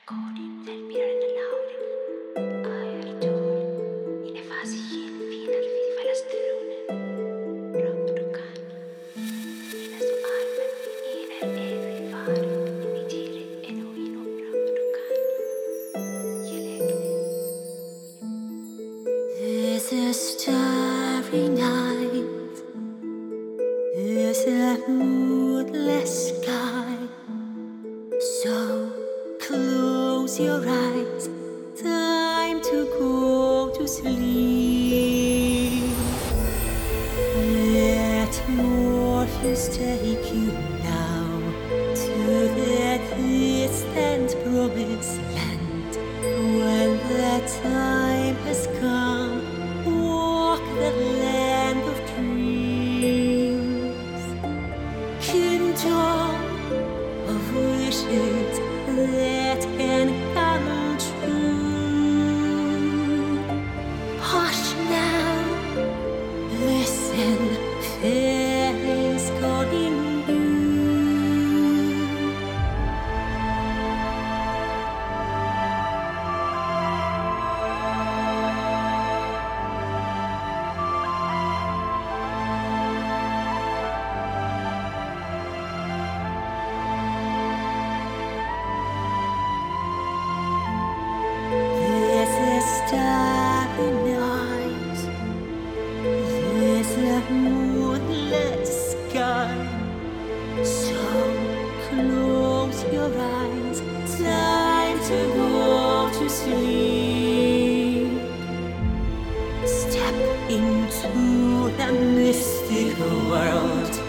Godin respirare nell'aura, aerton, in fasi yin fina al vidi falastrone, rabrukan, in su almen iner evi fare, vitire enuino rabrukan, yelekne. This is starry night, this a moonless sky, so close your eyes, time to go to sleep. Let Morpheus take you now to the distant promised land. When the time has come, walk the land of dreams. Kingdom of wishes that can come true. Hush now, listen, fairies calling you. This is starry night, this a moonless sky, so close your eyes, time to go to sleep. Step into the mystic world.